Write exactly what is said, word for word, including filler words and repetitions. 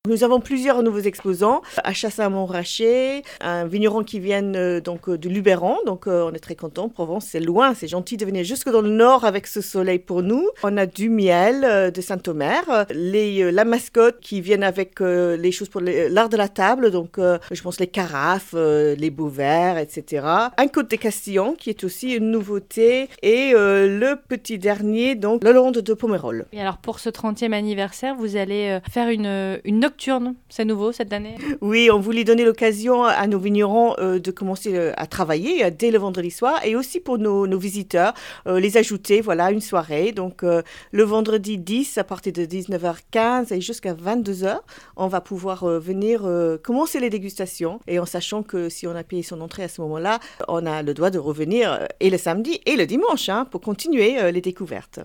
Nous avons plusieurs nouveaux exposants à Chassaing-Montrachet, un vigneron qui vient euh, donc euh, de Luberon, donc euh, on est très contents. Provence, c'est loin, c'est gentil de venir jusque dans le nord avec ce soleil pour nous. On a du miel euh, de Saint-Omer, les euh, la mascotte qui viennent avec euh, les choses pour les- l'art de la table, donc euh, je pense les carafes, euh, les beaux verres, et cetera. Un côte des Castillons qui est aussi une nouveauté et euh, le petit dernier, donc le Londe de Pomerol. Et alors pour ce trentième anniversaire, vous allez euh, faire une, une nocturne, c'est nouveau cette année? Oui, on voulait donner l'occasion à nos vignerons euh, de commencer euh, à travailler euh, dès le vendredi soir et aussi pour nos, nos visiteurs, euh, les ajouter, voilà, une soirée. Donc, euh, le vendredi dix, à partir de dix-neuf heures quinze et jusqu'à vingt-deux heures, on va pouvoir euh, venir euh, commencer les dégustations et en sachant que si on a payé son entrée à ce moment-là, on a le droit de revenir euh, et le samedi et le dimanche hein, pour continuer euh, les découvertes.